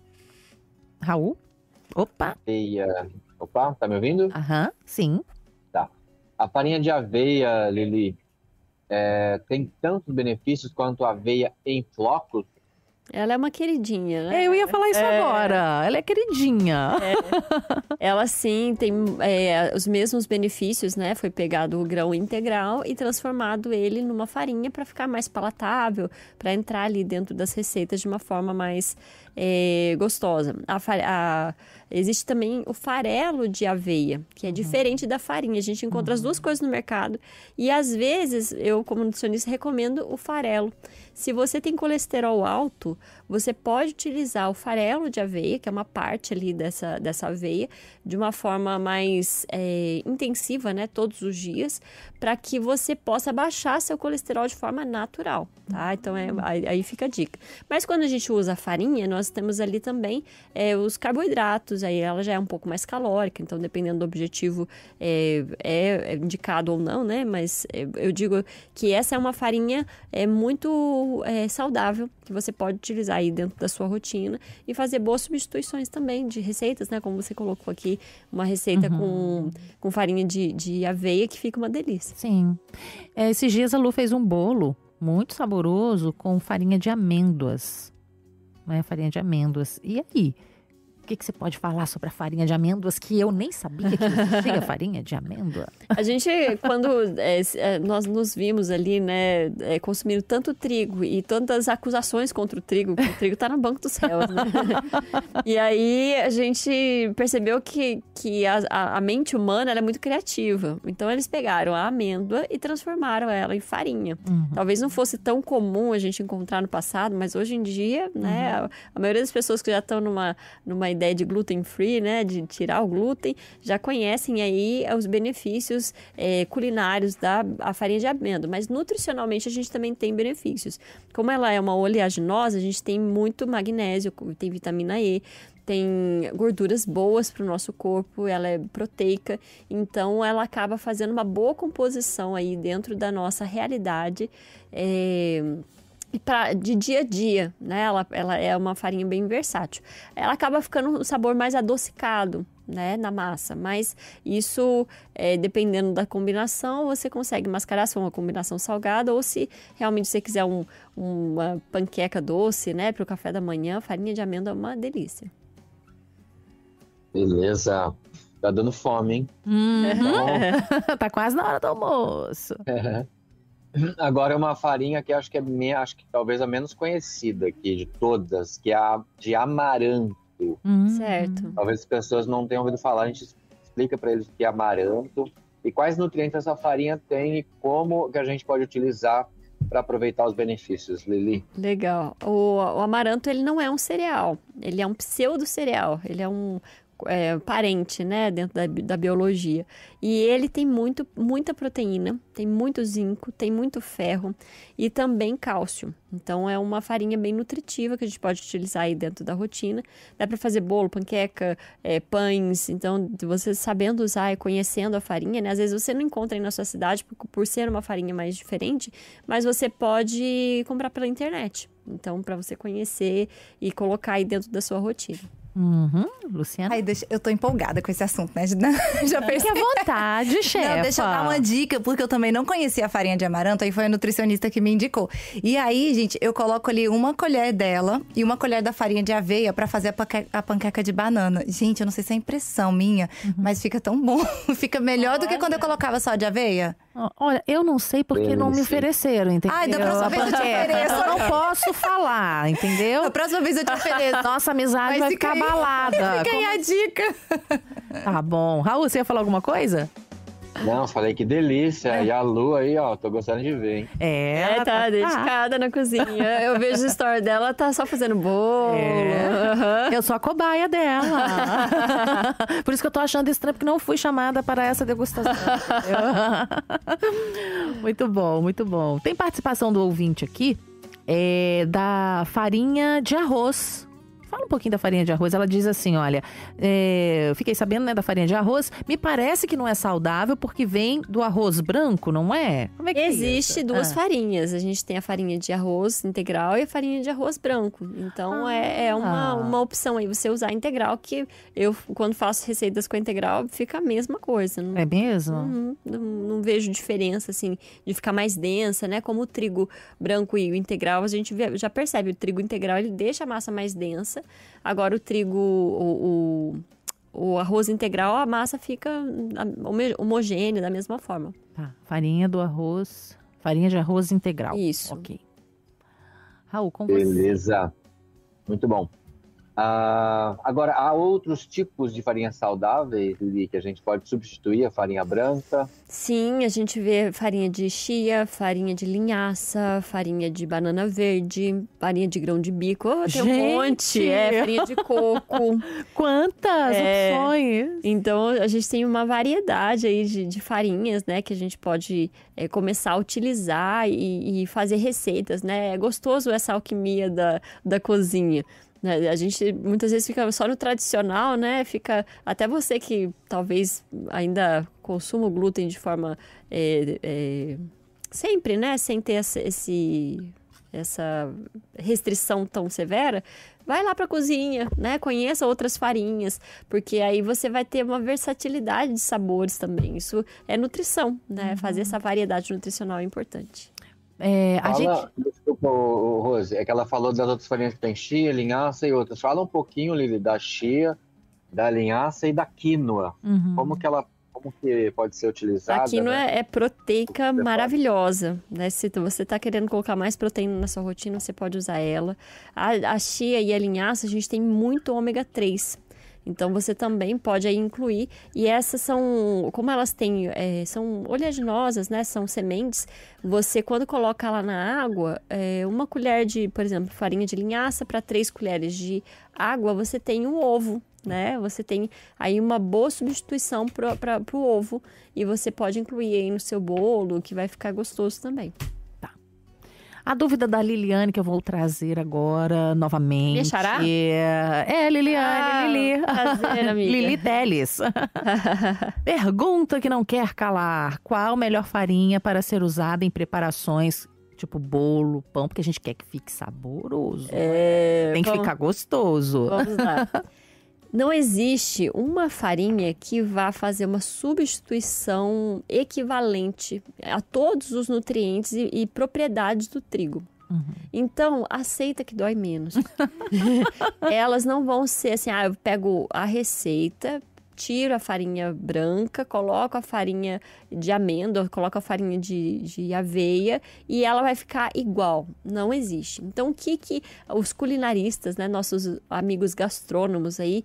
Raul? Opa, Aveia. Opa, tá me ouvindo? aham, sim. A farinha de aveia, Lili, é, tem tantos benefícios quanto a aveia em flocos? Ela é uma queridinha, né? Eu ia falar isso agora. Ela é queridinha. Ela sim tem é, os mesmos benefícios, né? Foi pegado o grão integral e transformado ele numa farinha para ficar mais palatável, para entrar ali dentro das receitas de uma forma mais é, gostosa. A, fa- a- existe também o farelo de aveia, que é diferente da farinha. A gente encontra as duas coisas no mercado e às vezes eu, como nutricionista, recomendo o farelo. Se você tem colesterol alto, você pode utilizar o farelo de aveia, que é uma parte ali dessa, dessa aveia, de uma forma mais é, intensiva, né, todos os dias, para que você possa baixar seu colesterol de forma natural, tá? Então, é, aí, aí fica a dica. Mas quando a gente usa a farinha, nós temos ali também é, os carboidratos, aí ela já é um pouco mais calórica, então dependendo do objetivo é, é indicado ou não, né? Mas é, eu digo que essa é uma farinha é, muito é, saudável, que você pode utilizar aí dentro da sua rotina e fazer boas substituições também de receitas, né? Como você colocou aqui, uma receita com, com farinha de, de aveia que fica uma delícia. Sim. É, esses dias a Lu fez um bolo muito saboroso com farinha de amêndoas. Né? Farinha de amêndoas. E aí? O que, que você pode falar sobre a farinha de amêndoas que eu nem sabia que existia farinha de amêndoa? A gente, quando é, nós nos vimos ali, né, é, consumindo tanto trigo e tantas acusações contra o trigo, que o trigo tá no banco dos réus, né? E aí a gente percebeu que, que a, a, a mente humana ela é muito criativa. Então eles pegaram a amêndoa e transformaram ela em farinha. Uhum. Talvez não fosse tão comum a gente encontrar no passado, mas hoje em dia, né, uhum. a, a maioria das pessoas que já estão numa, numa ideia de gluten free, né, de tirar o glúten, já conhecem aí os benefícios é, culinários da a farinha de amêndoa, mas nutricionalmente a gente também tem benefícios. Como ela é uma oleaginosa, a gente tem muito magnésio, tem vitamina E, tem gorduras boas para o nosso corpo, ela é proteica, então ela acaba fazendo uma boa composição aí dentro da nossa realidade, é, Pra, de dia a dia, né? Ela, ela é uma farinha bem versátil. Ela acaba ficando um sabor mais adocicado, né? Na massa, mas isso, é, dependendo da combinação, você consegue mascarar se for uma combinação salgada ou se realmente você quiser um, uma panqueca doce, né? Para o café da manhã, farinha de amêndoa é uma delícia. Beleza. Tá dando fome, hein? Hum, então... tá quase na hora do almoço. É. Agora é uma farinha que acho que é me, acho que talvez a menos conhecida aqui de todas, que é a de amaranto. Hum. Certo. Talvez as pessoas não tenham ouvido falar, a gente explica para eles o que é amaranto e quais nutrientes essa farinha tem e como que a gente pode utilizar para aproveitar os benefícios, Lili. Legal. O, o amaranto, ele não é um cereal, ele é um pseudo-cereal, ele é um... É, parente, né, dentro da, da biologia. E ele tem muito, muita proteína, tem muito zinco, tem muito ferro e também cálcio. Então é uma farinha bem nutritiva que a gente pode utilizar aí dentro da rotina. Dá para fazer bolo, panqueca, é, pães. Então, você sabendo usar e conhecendo a farinha, né, às vezes você não encontra aí na sua cidade por, por ser uma farinha mais diferente, mas você pode comprar pela internet. Então, para você conhecer e colocar aí dentro da sua rotina. Uhum, Luciana? Ai, deixa, eu tô empolgada com esse assunto, né? Já percebi. Fique à vontade, chefa. Não, deixa eu dar uma dica, porque eu também não conhecia a farinha de amaranto, aí foi a nutricionista que me indicou. E aí, gente, eu coloco ali uma colher dela e uma colher da farinha de aveia pra fazer a, panque a panqueca de banana. Gente, eu não sei se é impressão minha, uhum. mas fica tão bom. Fica melhor Olha. do que quando eu colocava só de aveia. Olha, eu não sei porque não me ofereceram, entendeu? Ai, da próxima vez eu te ofereço. Eu não posso falar, entendeu? Da próxima vez eu te ofereço. Nossa amizade Mas vai fica ficar aí, balada. Fica aí a dica. Tá bom. Raul, você ia falar alguma coisa? Não, falei que delícia. É. E a Lu aí, ó, tô gostando de ver, hein? É, é tá, tá dedicada na cozinha. Eu vejo a story dela, tá só fazendo bolo. É. Uhum. Eu sou a cobaia dela. Por isso que eu tô achando estranho, porque não fui chamada para essa degustação. Muito bom, muito bom. Tem participação do ouvinte aqui, é, da farinha de arroz. Fala um pouquinho da farinha de arroz. Ela diz assim, olha, é, eu fiquei sabendo, né, da farinha de arroz. Me parece que não é saudável porque vem do arroz branco, não é? Como é que Existe é isso? duas ah. farinhas. A gente tem a farinha de arroz integral e a farinha de arroz branco. Então, ah. é, é uma, uma opção aí você usar a integral, que eu, quando faço receitas com a integral, fica a mesma coisa. Não, é mesmo? Não, não, não vejo diferença, assim, de ficar mais densa, né? Como o trigo branco e o integral, a gente já percebe. O trigo integral, ele deixa a massa mais densa. Agora o trigo, o, o, o arroz integral, a massa fica homogênea da mesma forma. Tá, farinha do arroz, farinha de arroz integral. Isso. Ok. Raul, com Beleza. você. Beleza. Muito bom. Ah, agora, há outros tipos de farinha saudáveis, Lili, que a gente pode substituir a farinha branca? Sim, a gente vê farinha de chia, farinha de linhaça, farinha de banana verde, farinha de grão de bico. Oh, tem gente. um monte. É, farinha de coco. Quantas é, opções! Então, a gente tem uma variedade aí de, de farinhas, né? Que a gente pode é, começar a utilizar e, e fazer receitas, né? É gostoso essa alquimia da, da cozinha. A gente muitas vezes fica só no tradicional, né? Fica até você que talvez ainda consuma o glúten de forma é, é, sempre, né? Sem ter essa, esse, essa restrição tão severa. Vai lá para a cozinha, né? Conheça outras farinhas, porque aí você vai ter uma versatilidade de sabores também. Isso é nutrição, né? Uhum. Fazer essa variedade nutricional é importante. É, a gente... Fala, desculpa, ô, ô, Rose, é que ela falou das outras farinhas que tem chia, linhaça e outras. Fala um pouquinho, Lili, da chia, da linhaça e da quinoa. Uhum. Como que ela, como que pode ser utilizada? A quinoa né? é proteica Você maravilhosa, né? Se você está querendo colocar mais proteína na sua rotina, você pode usar ela. A, a chia e a linhaça, a gente tem muito ômega três. Então, você também pode aí incluir. E essas são, como elas têm, é, são oleaginosas, né? São sementes. Você, quando coloca ela na água, é, uma colher de, por exemplo, farinha de linhaça para três colheres de água, você tem um ovo, né? Você tem aí uma boa substituição para o ovo. E você pode incluir aí no seu bolo, que vai ficar gostoso também. A dúvida da Liliane, que eu vou trazer agora novamente. Minha xará? É, Liliane, Ah, Lili. prazer, amiga. Lili Teles. Pergunta que não quer calar. Qual a melhor farinha para ser usada em preparações tipo bolo, pão? Porque a gente quer que fique saboroso. É, Tem que vamos- ficar gostoso. Vamos lá. Não existe uma farinha que vá fazer uma substituição equivalente a todos os nutrientes e, e propriedades do trigo. Uhum. Então, aceita que dói menos. Elas não vão ser assim, ah, eu pego a receita, tiro a farinha branca, coloco a farinha de amêndoa, coloco a farinha de, de aveia e ela vai ficar igual. Não existe. Então, o que, que os culinaristas, né, nossos amigos gastrônomos aí,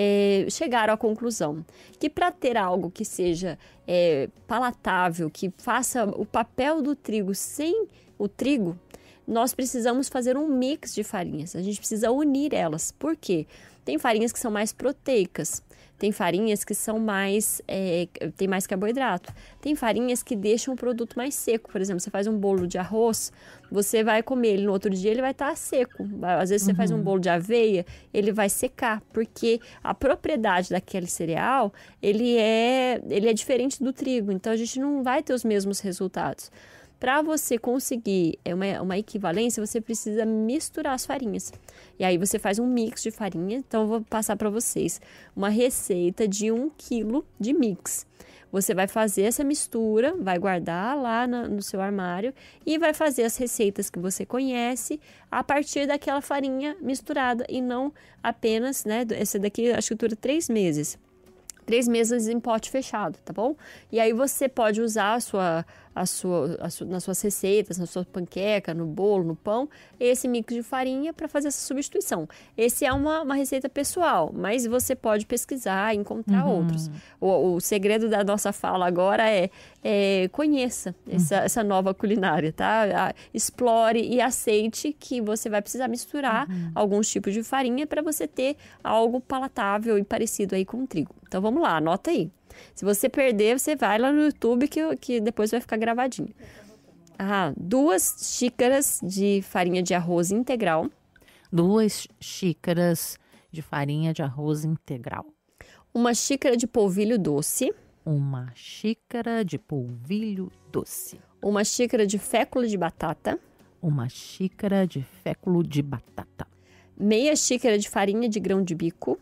é, chegaram à conclusão? Que para ter algo que seja é, palatável, que faça o papel do trigo sem o trigo, nós precisamos fazer um mix de farinhas. A gente precisa unir elas. Por quê? Tem farinhas que são mais proteicas. Tem farinhas que são mais, é, tem mais carboidrato. Tem farinhas que deixam o produto mais seco. Por exemplo, você faz um bolo de arroz, você vai comer ele no outro dia, ele vai estar seco. Às vezes você faz um bolo de aveia, ele vai secar, porque a propriedade daquele cereal, ele é, ele é diferente do trigo. Então, a gente não vai ter os mesmos resultados. Para você conseguir uma, uma equivalência, você precisa misturar as farinhas. E aí você faz um mix de farinha. Então, eu vou passar para vocês uma receita de um quilo de mix. Você vai fazer essa mistura, vai guardar lá na, no seu armário e vai fazer as receitas que você conhece a partir daquela farinha misturada e não apenas, né? Essa daqui acho que dura três meses. Três meses em pote fechado, tá bom? E aí você pode usar a sua, a sua, a sua, nas suas receitas, na sua panqueca, no bolo, no pão, esse mix de farinha para fazer essa substituição. Esse é uma, uma receita pessoal, mas você pode pesquisar e encontrar Uhum. outros. O, o segredo da nossa fala agora é, é conheça essa, Uhum. essa nova culinária, tá? Explore e aceite que você vai precisar misturar Uhum. alguns tipos de farinha para você ter algo palatável e parecido aí com o trigo. Então vamos lá, anota aí. Se você perder, você vai lá no YouTube que, que depois vai ficar gravadinho. Ah, duas xícaras de farinha de arroz integral, Duas xícaras de farinha de arroz integral. uma xícara de polvilho doce, Uma xícara de polvilho doce. uma xícara de fécula de batata, Uma xícara de féculo de batata. meia xícara de farinha de grão de bico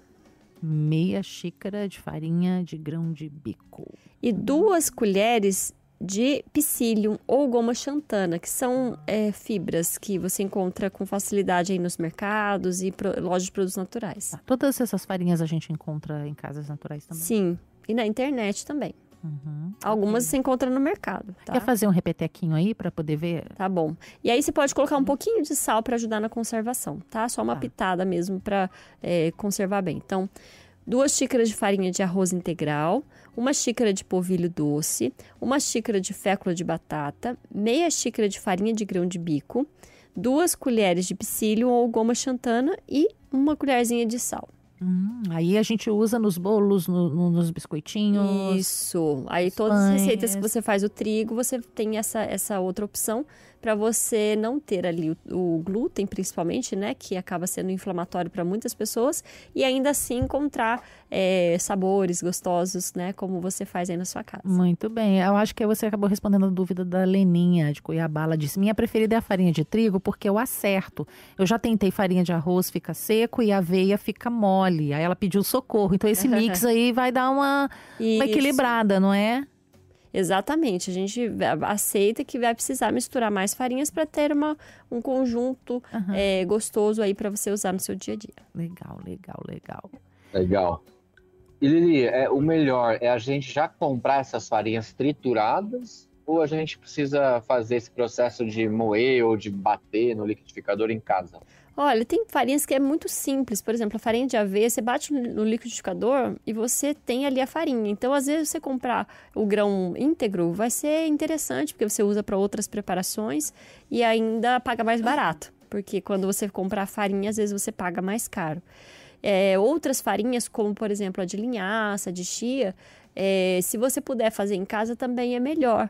Meia xícara de farinha de grão de bico. e duas colheres de psyllium ou goma xantana, que são é, fibras que você encontra com facilidade aí nos mercados e pro, lojas de produtos naturais. Tá, todas essas farinhas a gente encontra em casas naturais também. Sim, e na internet também. Uhum. Algumas você encontra no mercado, tá? Quer fazer um repetequinho aí para poder ver? Tá bom. E aí você pode colocar um pouquinho de sal para ajudar na conservação, tá? Só uma Tá. pitada mesmo para conservar bem. Então, duas xícaras de farinha de arroz integral, uma xícara de polvilho doce, uma xícara de fécula de batata, meia xícara de farinha de grão de bico, duas colheres de psyllium ou goma xantana e uma colherzinha de sal. Hum, aí a gente usa nos bolos, no- no- nos biscoitinhos. Isso. Aí todas as receitas que você faz o trigo, você tem essa, essa outra opção para você não ter ali o, o glúten, principalmente, né? Que acaba sendo inflamatório para muitas pessoas. E ainda assim encontrar é, sabores gostosos, né? Como você faz aí na sua casa. Muito bem. Eu acho que você acabou respondendo a dúvida da Leninha de Cuiabá. Ela disse: minha preferida é a farinha de trigo porque eu acerto. Eu já tentei farinha de arroz, fica seco e aveia fica mole. Aí ela pediu socorro. Então esse mix aí vai dar uma, uma Isso. equilibrada, não é? Exatamente. A gente aceita que vai precisar misturar mais farinhas para ter uma, um conjunto Aham. é, gostoso aí para você usar no seu dia a dia. Legal, legal, legal. Legal. E Lili, é, o melhor é a gente já comprar essas farinhas trituradas ou a gente precisa fazer esse processo de moer ou de bater no liquidificador em casa? Olha, tem farinhas que é muito simples. Por exemplo, a farinha de aveia, você bate no no liquidificador e você tem ali a farinha. Então, às vezes, você comprar o grão íntegro vai ser interessante, porque você usa para outras preparações e ainda paga mais barato. Porque quando você comprar a farinha, às vezes você paga mais caro. É, outras farinhas, como, por exemplo, a de linhaça, de chia, é, se você puder fazer em casa, também é melhor.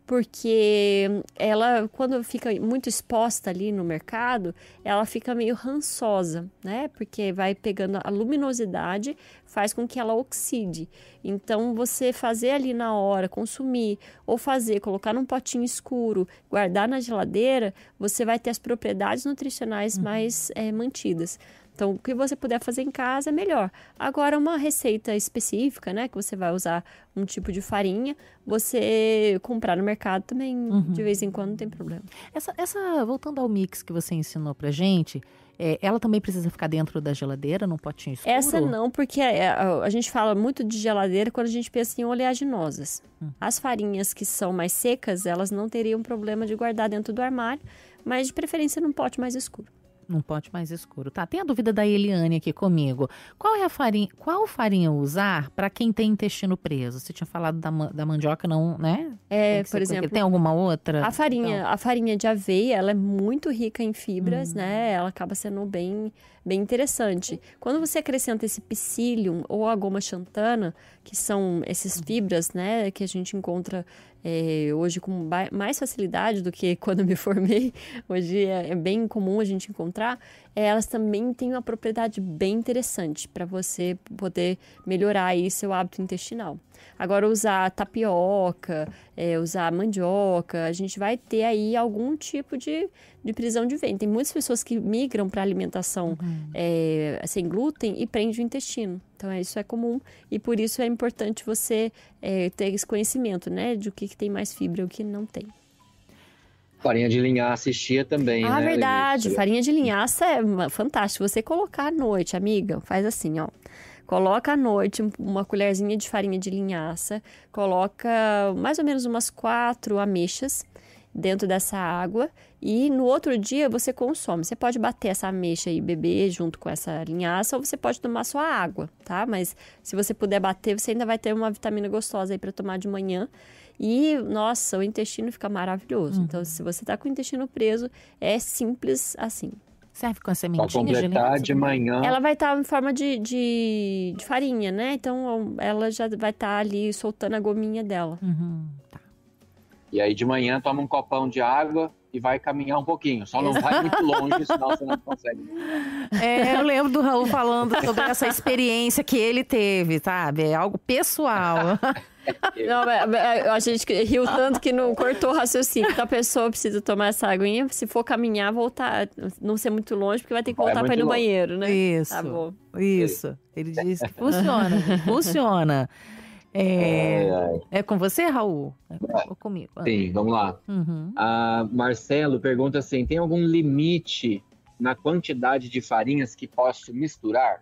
Porque ela, quando fica muito exposta ali no mercado, ela fica meio rançosa, né? Porque vai pegando a luminosidade, faz com que ela oxide. Então, você fazer ali na hora, consumir, ou fazer, colocar num potinho escuro, guardar na geladeira, você vai ter as propriedades nutricionais mais é, mantidas. Então, o que você puder fazer em casa é melhor. Agora, uma receita específica, né? Que você vai usar um tipo de farinha, você comprar no mercado também, de vez em quando, não tem problema. Essa, essa, voltando ao mix que você ensinou pra gente, é, ela também precisa ficar dentro da geladeira, num potinho escuro? Essa não, porque a, a- a gente fala muito de geladeira quando a gente pensa em oleaginosas. As farinhas que são mais secas, elas não teriam problema de guardar dentro do armário, mas de preferência num pote mais escuro. Num pote mais escuro. Tá, tem a dúvida da Eliane aqui comigo. Qual é a farinha, qual farinha usar para quem tem intestino preso? Você tinha falado da, ma- da mandioca, não, né? É, Tem que ser por com- exemplo, Tem alguma outra? A farinha, Então, a farinha de aveia, ela é muito rica em fibras, né? Ela acaba sendo bem, bem interessante. Quando você acrescenta esse psyllium ou a goma xantana, que são essas fibras, né, que a gente encontra é, hoje com ba- mais facilidade do que quando eu me formei, hoje é, é bem comum a gente encontrar, é, elas também têm uma propriedade bem interessante para você poder melhorar aí seu hábito intestinal. Agora, usar tapioca, é, usar mandioca, a gente vai ter aí algum tipo de, de prisão de ventre. Tem muitas pessoas que migram para alimentação é, sem glúten e prende o intestino. Então, é, isso é comum e por isso é importante você é, ter esse conhecimento, né? De o que, que tem mais fibra e o que não tem. Farinha de linhaça e chia também, Ah, né, verdade. Lili? Farinha de linhaça é uma- fantástico. Você colocar à noite, amiga, faz assim, ó. Coloca à noite um- uma colherzinha de farinha de linhaça, coloca mais ou menos umas quatro ameixas dentro dessa água e no outro dia você consome. Você pode bater essa ameixa e beber junto com essa linhaça ou você pode tomar só a água, tá? Mas se você puder bater, você ainda vai ter uma vitamina gostosa aí para tomar de manhã. E, nossa, o intestino fica maravilhoso. Então, se você tá com o intestino preso, é simples assim. serve com a Pra sementinha de completar linhaça de também? manhã. Ela vai estar em forma de, de, de farinha, né? Então, ela já vai estar ali soltando a gominha dela. Uhum, tá. E aí de manhã toma um copão de água e vai caminhar um pouquinho. Só não vai muito longe, senão você não consegue. É, eu lembro do Raul falando sobre essa experiência que ele teve, sabe? É algo pessoal. Não, mas- mas a gente riu tanto que não cortou o raciocínio. Então, a pessoa precisa tomar essa aguinha. Se for caminhar, voltar. Não ser muito longe, porque vai ter que Vai voltar para ir muito no longe. banheiro, né? Isso. Tá bom. Isso. Ele disse que funciona. funciona. É, É, é. é com você, Raul? É ou comigo? Ah. Sim, vamos lá. Uhum. A Marcelo pergunta assim: tem algum limite na quantidade de farinhas que posso misturar?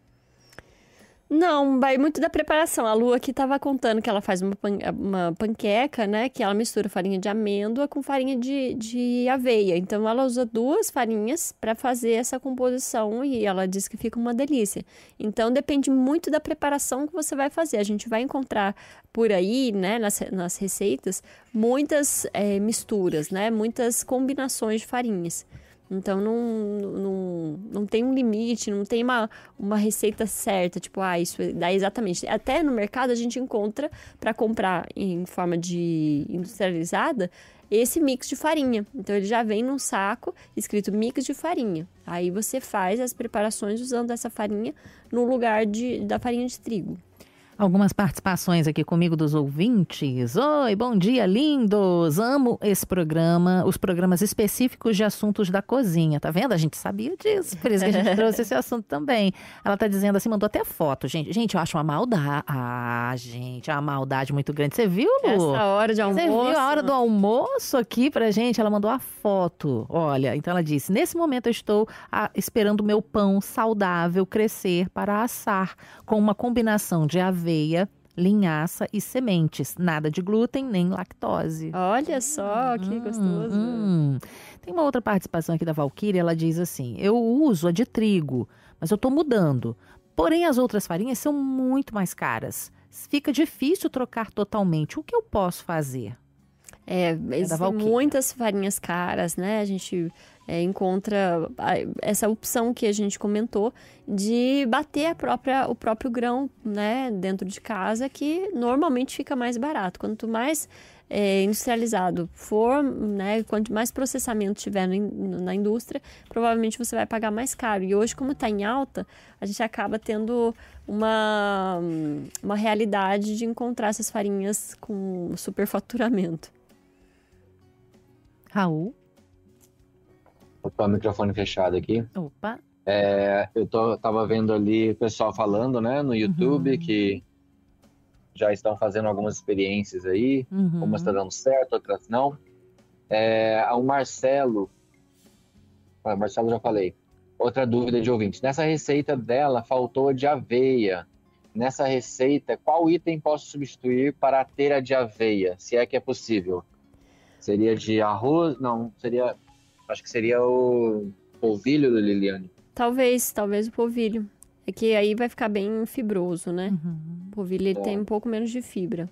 Não, vai muito da preparação. A Lu aqui estava contando que ela faz uma, pan- uma panqueca, né? Que ela mistura farinha de amêndoa com farinha de, de aveia. Então, ela usa duas farinhas para fazer essa composição e ela diz que fica uma delícia. Então, depende muito da preparação que você vai fazer. A gente vai encontrar por aí, né? Nas, nas receitas, muitas eh, misturas, né? Muitas combinações de farinhas. Então, não, não, não tem um limite, não tem uma, uma receita certa, tipo, ah, isso dá exatamente. Até no mercado a gente encontra, para comprar em forma de industrializada, esse mix de farinha. Então, ele já vem num saco escrito mix de farinha. Aí você faz as preparações usando essa farinha no lugar de, da farinha de trigo. Algumas participações aqui comigo dos ouvintes. Oi, bom dia, lindos! Amo esse programa, os programas específicos de assuntos da cozinha. Tá vendo? A gente sabia disso, por isso que a gente trouxe esse assunto também. Ela tá dizendo assim, mandou até foto, gente. Gente, eu acho uma maldade. Ah, gente, é uma maldade muito grande. Você viu, Lu? Essa hora de almoço. Você viu a hora do almoço aqui pra gente? Ela mandou a foto. Olha, então ela disse, nesse momento eu estou ah, esperando o meu pão saudável crescer para assar, com uma combinação de aveia, aveia, linhaça e sementes. Nada de glúten nem lactose. Olha só, que Hum, gostoso. hum. Tem uma outra participação aqui da Valquíria, ela diz assim, eu uso a de trigo, mas eu estou mudando. Porém, as outras farinhas são muito mais caras. Fica difícil trocar totalmente. O que eu posso fazer? É, da existem Valquíria. muitas farinhas caras, né? A gente é, encontra a- essa opção que a gente comentou de bater a própria, o próprio grão, né, dentro de casa, que normalmente fica mais barato. Quanto mais é, industrializado for, né, quanto mais processamento tiver no in- na indústria, provavelmente você vai pagar mais caro. E hoje, como está em alta, a gente acaba tendo uma, uma realidade de encontrar essas farinhas com superfaturamento. Raul? Opa, o microfone fechado aqui. Opa. É, eu tô, tava vendo ali o pessoal falando, né, no YouTube, Uhum. que já estão fazendo algumas experiências aí, Uhum. umas tá dando certo, outras não. É, o Marcelo, ah, Marcelo já falei. Outra dúvida de ouvinte. Nessa receita dela, faltou a de aveia. Nessa receita, qual item posso substituir para ter a de aveia, se é que é possível? Seria de arroz? Não, seria... Acho que seria o polvilho da Liliane. Talvez, talvez o polvilho. É que aí vai ficar bem fibroso, né? Uhum. O polvilho ele É. tem um pouco menos de fibra.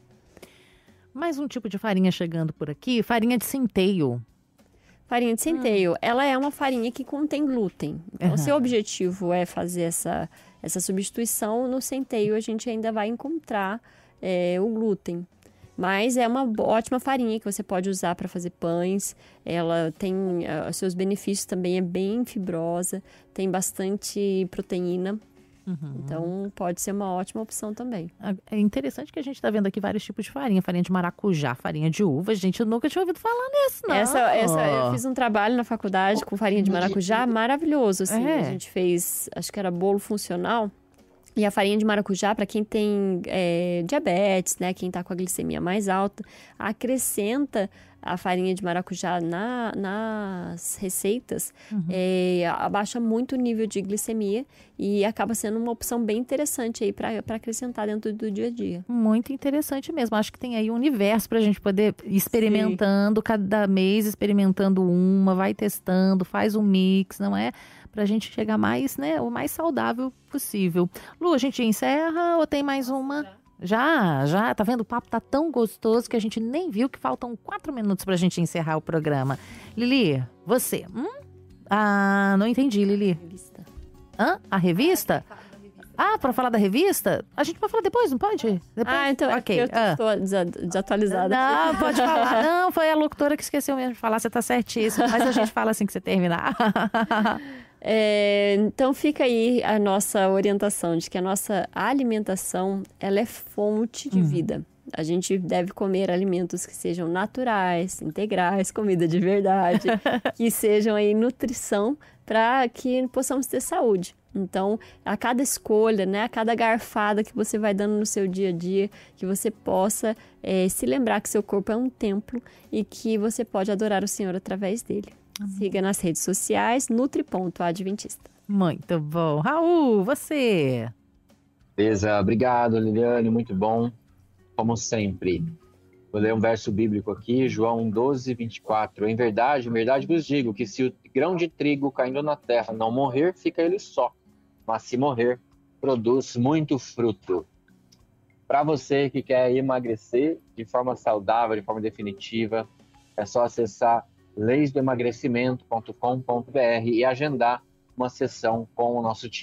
Mais um tipo de farinha chegando por aqui, farinha de centeio. Farinha de centeio, ela é uma farinha que contém glúten. Então, Aham. se o objetivo é fazer essa, essa substituição, no centeio a gente ainda vai encontrar é, o glúten. Mas é uma bo- ótima farinha que você pode usar para fazer pães. Ela tem ah, os seus benefícios também, é bem fibrosa, tem bastante proteína. Uhum. Então, pode ser uma ótima opção também. É interessante que a gente está vendo aqui vários tipos de farinha. Farinha de maracujá, farinha de uva. Gente, eu nunca tinha ouvido falar nisso, não. Essa, essa, eu fiz um trabalho na faculdade com farinha de maracujá, maravilhoso, assim. É. A gente fez, acho que era bolo funcional. E a farinha de maracujá, para quem tem é, diabetes, né, quem tá com a glicemia mais alta, acrescenta a farinha de maracujá na- nas receitas, é, abaixa muito o nível de glicemia e acaba sendo uma opção bem interessante aí para acrescentar dentro do dia a dia. Muito interessante mesmo. Acho que tem aí um universo para a gente poder ir experimentando, cada mês experimentando uma, vai testando, faz um mix, não é? Para a gente chegar mais, né, o mais saudável possível. Lu, a gente encerra ou tem mais uma? Já, já. Tá vendo? O papo tá tão gostoso que a gente nem viu que faltam quatro minutos pra gente encerrar o programa. Lili, você. Hum? Ah, não entendi, Lili. Revista. Hã? A revista? Ah, pra falar da revista? A gente pode falar depois, não pode? Depois? Ah, então é Ok, porque eu ah. estou desa- desatualizada. Não, pode falar. Não, foi a locutora que esqueceu mesmo de falar, você tá certíssimo. Mas a gente fala assim que você terminar. É, então fica aí a nossa orientação de que a nossa alimentação ela é fonte de vida. A gente deve comer alimentos que sejam naturais, integrais, comida de verdade, que sejam aí nutrição para que possamos ter saúde. Então, a cada escolha, né, a cada garfada que você vai dando no seu dia a dia, que você possa é, se lembrar que seu corpo é um templo e que você pode adorar o Senhor através dele. Siga nas redes sociais, nutri.adventista. Muito bom. Raul, você. Beleza, obrigado, Liliane, muito bom. Como sempre. Vou ler um verso bíblico aqui, João doze, vinte e quatro. Em verdade, em verdade vos digo que se o grão de trigo caindo na terra não morrer, fica ele só. Mas se morrer, produz muito fruto. Para você que quer emagrecer de forma saudável, de forma definitiva, é só acessar leis do emagrecimento ponto com ponto br e agendar uma sessão com o nosso time.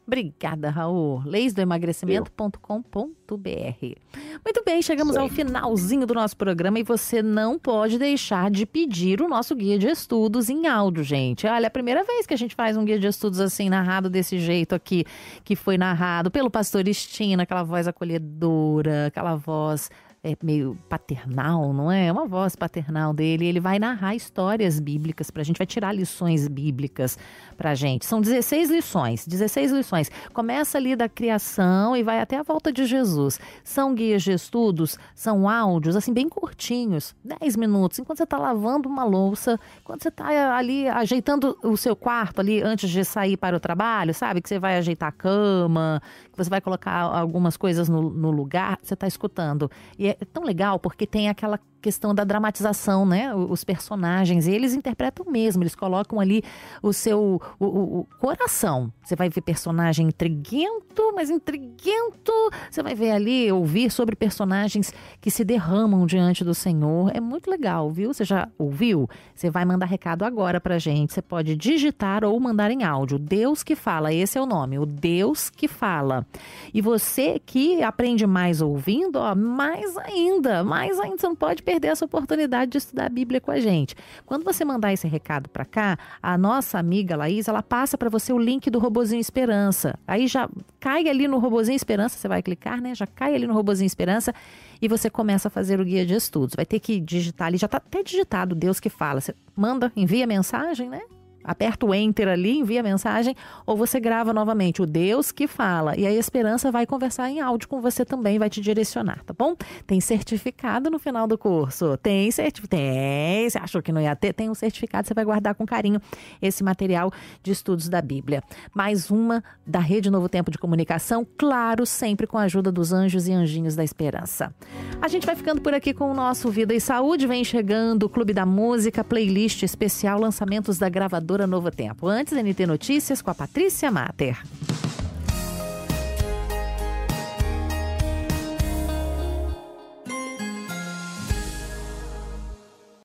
Obrigada, Raul. leis do emagrecimento ponto com ponto b r. Muito bem, chegamos ao finalzinho do nosso programa e você não pode deixar de pedir o nosso guia de estudos em áudio, gente. Olha, é a primeira vez que a gente faz um guia de estudos assim, narrado desse jeito aqui, que foi narrado pelo pastor Estina, aquela voz acolhedora, aquela voz... é meio paternal, não é? É uma voz paternal dele. Ele vai narrar histórias bíblicas pra gente, vai tirar lições bíblicas pra gente. São dezesseis lições, dezesseis lições. Começa ali da criação e vai até a volta de Jesus. São guias de estudos, são áudios, assim, bem curtinhos, dez minutos. Enquanto você tá lavando uma louça, enquanto você tá ali ajeitando o seu quarto ali antes de sair para o trabalho, sabe? Que você vai ajeitar a cama, que você vai colocar algumas coisas no, no lugar, você tá escutando. E é tão legal porque tem aquela questão da dramatização, né? Os personagens, eles interpretam mesmo, eles colocam ali o seu o, o, o coração. Você vai ver personagem intriguento, mas intriguento. Você vai ver ali, ouvir sobre personagens que se derramam diante do Senhor. É muito legal, viu? Você já ouviu? Você vai mandar recado agora pra gente. Você pode digitar ou mandar em áudio. Deus que fala, esse é o nome, o Deus que fala. E você que aprende mais ouvindo, ó, mais ainda, mais ainda, você não pode perder essa oportunidade de estudar a Bíblia com a gente. Quando você mandar esse recado para cá, a nossa amiga Laís, ela passa para você o link do Robozinho Esperança. Aí já cai ali no Robozinho Esperança, você vai clicar, né? Já cai ali no Robozinho Esperança e você começa a fazer o guia de estudos. Vai ter que digitar ali, já está até digitado Deus que fala. Você manda, envia mensagem, né? Aperta o Enter ali, envia a mensagem, ou você grava novamente o Deus que fala. E aí a Esperança vai conversar em áudio com você também, vai te direcionar, tá bom? Tem certificado no final do curso. Tem certificado. Tem. Você achou que não ia ter? Tem um certificado, você vai guardar com carinho esse material de estudos da Bíblia. Mais uma da Rede Novo Tempo de Comunicação, claro, sempre com a ajuda dos anjos e anjinhos da Esperança. A gente vai ficando por aqui com o nosso Vida e Saúde. Vem chegando o Clube da Música, playlist especial, lançamentos da gravadora Novo Tempo. Antes, N T Notícias com a Patrícia Mater.